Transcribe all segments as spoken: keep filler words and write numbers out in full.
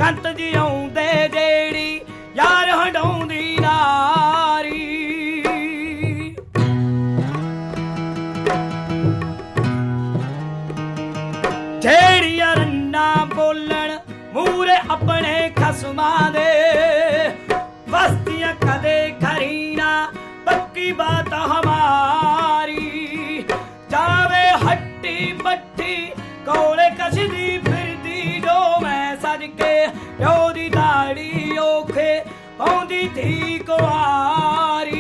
ਸੰਤ ਜੀ ਆਉਂਦੇ ਜਿਹੜੀ यार हंडाउंदी नारी जेड़ियां रन्ना बोलन मूरे अपने खसमां दे बस्तियां कदे खरी ना पक्की बात हमारी जावे हट्टी बट्टी कोले कसदी फिरदी जो मैं सज के प्यो दी दाड़ी औखे आउंदी थी कुआरी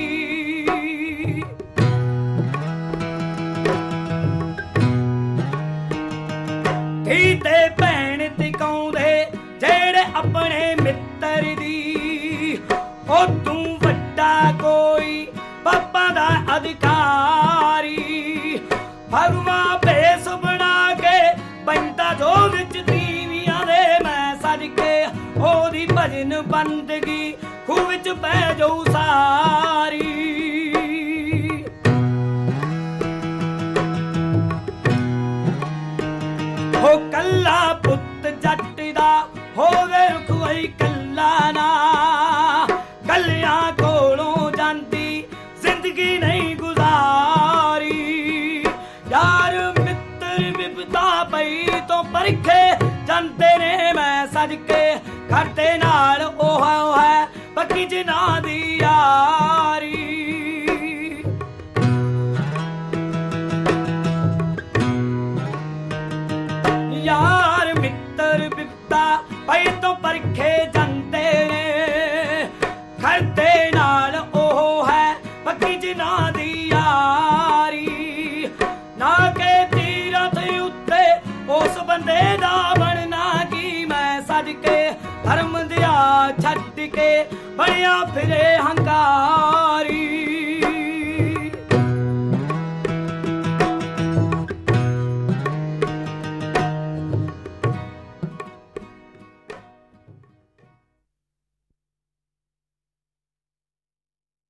धी ते भैन टिकाउंदे जेड़े अपने मित्र दी ओ तू वड्डा कोई पापा दा अधिकारी भगवा भेस बना के बनता जो विच तीवियां दे मैं सज के ओदी भजन बंदगी खूह विच पै जाऊ सारी हो कल्ला पुत जट दा होवे रुखवाई कल्ला ना कलियां कोलों जांदी जिंदगी नहीं गुजारी यार मित्र विपदा पई तो परखे जांदे ने मैं सज के करते नाल ओहा ओहा पक्की जिना दी यारी यार मित्र बिपता पई तो परखे जांदे ने करते नाल ओहा पक्की जिना दी यारी ना के तीरथ उत्ते उस बंदे दा बनना की मैं सज के धर्म दिया छड्ड के बनिया फिरे हंकार